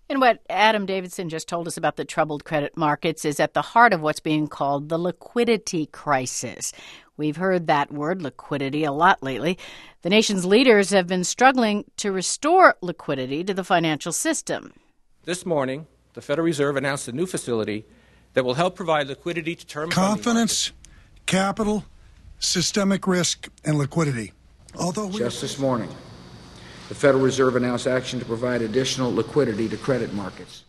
And what Adam Davidson just told us about the troubled credit markets is at the heart of what's being called the liquidity crisis. We've heard that word, liquidity, a lot lately. The nation's leaders have been struggling to restore liquidity to the financial system. This morning, the Federal Reserve announced a new facility that will help provide liquidity to term confidence, capital, systemic risk, and liquidity. Just this morning, the Federal Reserve announced action to provide additional liquidity to credit markets.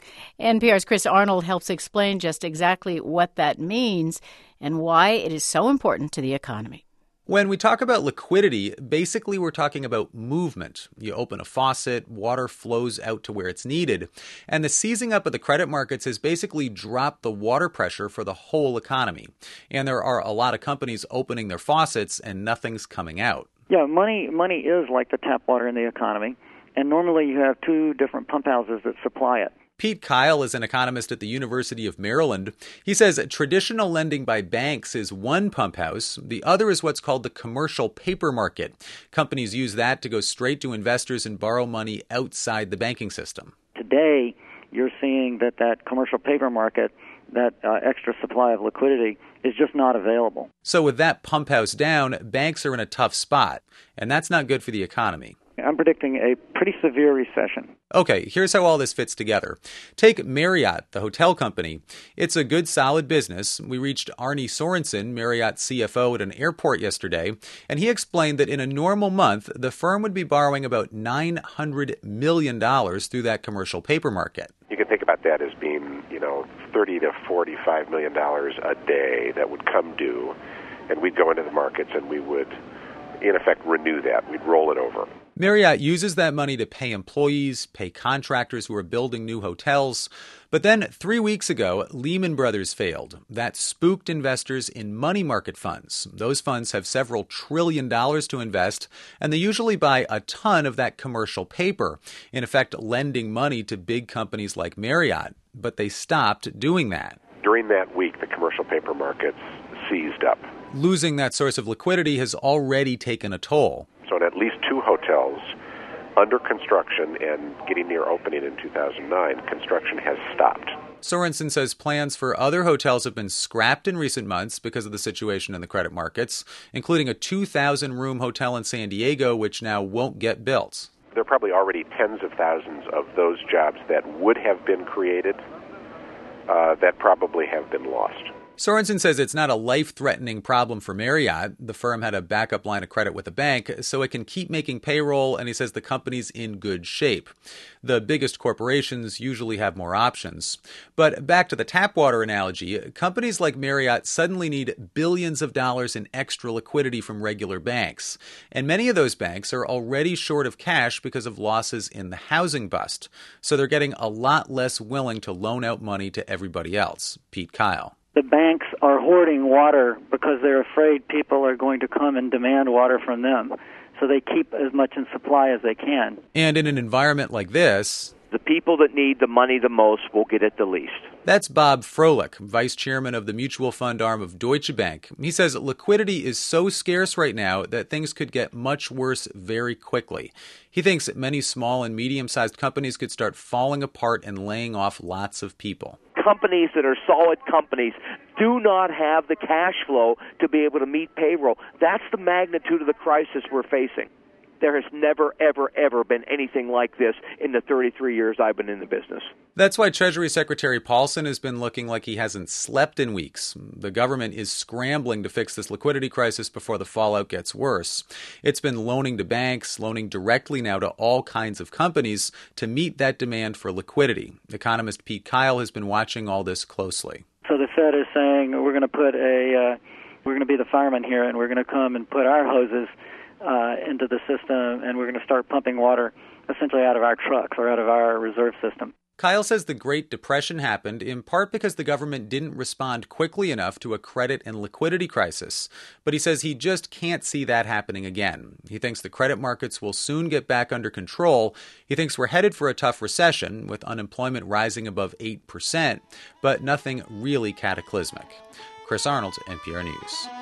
NPR's Chris Arnold helps explain just exactly what that means and why it is so important to the economy. When we talk about liquidity, basically we're talking about movement. You open a faucet, water flows out to where it's needed. And the seizing up of the credit markets has basically dropped the water pressure for the whole economy. And there are a lot of companies opening their faucets and nothing's coming out. Yeah, money is like the tap water in the economy. And normally you have two different pump houses that supply it. Pete Kyle is an economist at the University of Maryland. He says traditional lending by banks is one pump house. The other is what's called the commercial paper market. Companies use that to go straight to investors and borrow money outside the banking system. Today, you're seeing that commercial paper market, that extra supply of liquidity, is just not available. So with that pump house down, banks are in a tough spot, and that's not good for the economy. I'm predicting a pretty severe recession. Okay, here's how all this fits together. Take Marriott, the hotel company. It's a good, solid business. We reached Arne Sorensen, Marriott's CFO, at an airport yesterday, and he explained that in a normal month, the firm would be borrowing about $900 million through that commercial paper market. You can think about that as being, $30 to $45 million a day that would come due, and we'd go into the markets and we would, in effect, renew that. We'd roll it over. Marriott uses that money to pay employees, pay contractors who are building new hotels. But then 3 weeks ago, Lehman Brothers failed. That spooked investors in money market funds. Those funds have several $1 trillion to invest, and they usually buy a ton of that commercial paper, in effect lending money to big companies like Marriott. But they stopped doing that. During that week, the commercial paper markets seized up. Losing that source of liquidity has already taken a toll. So in at least 2 hotels under construction and getting near opening in 2009, construction has stopped. Sorensen says plans for other hotels have been scrapped in recent months because of the situation in the credit markets, including a 2,000-room hotel in San Diego, which now won't get built. There are probably already tens of thousands of those jobs that would have been created that probably have been lost. Sorensen says it's not a life-threatening problem for Marriott. The firm had a backup line of credit with the bank, so it can keep making payroll, and he says the company's in good shape. The biggest corporations usually have more options. But back to the tap water analogy, companies like Marriott suddenly need billions of dollars in extra liquidity from regular banks. And many of those banks are already short of cash because of losses in the housing bust. So they're getting a lot less willing to loan out money to everybody else. Pete Kyle. The banks are hoarding water because they're afraid people are going to come and demand water from them. So they keep as much in supply as they can. And in an environment like this, the people that need the money the most will get it the least. That's Bob Froelich, vice chairman of the mutual fund arm of Deutsche Bank. He says liquidity is so scarce right now that things could get much worse very quickly. He thinks that many small and medium-sized companies could start falling apart and laying off lots of people. Companies that are solid companies do not have the cash flow to be able to meet payroll. That's the magnitude of the crisis we're facing. There has never, ever, ever been anything like this in the 33 years I've been in the business. That's why Treasury Secretary Paulson has been looking like he hasn't slept in weeks. The government is scrambling to fix this liquidity crisis before the fallout gets worse. It's been loaning to banks, loaning directly now to all kinds of companies to meet that demand for liquidity. Economist Pete Kyle has been watching all this closely. So the Fed is saying we're going to be the firemen here, and we're going to come and put our hoses into the system, and we're going to start pumping water essentially out of our trucks or out of our reserve system. Kyle says the Great Depression happened in part because the government didn't respond quickly enough to a credit and liquidity crisis. But he says he just can't see that happening again. He thinks the credit markets will soon get back under control. He thinks we're headed for a tough recession, with unemployment rising above 8%, but nothing really cataclysmic. Chris Arnold, NPR News.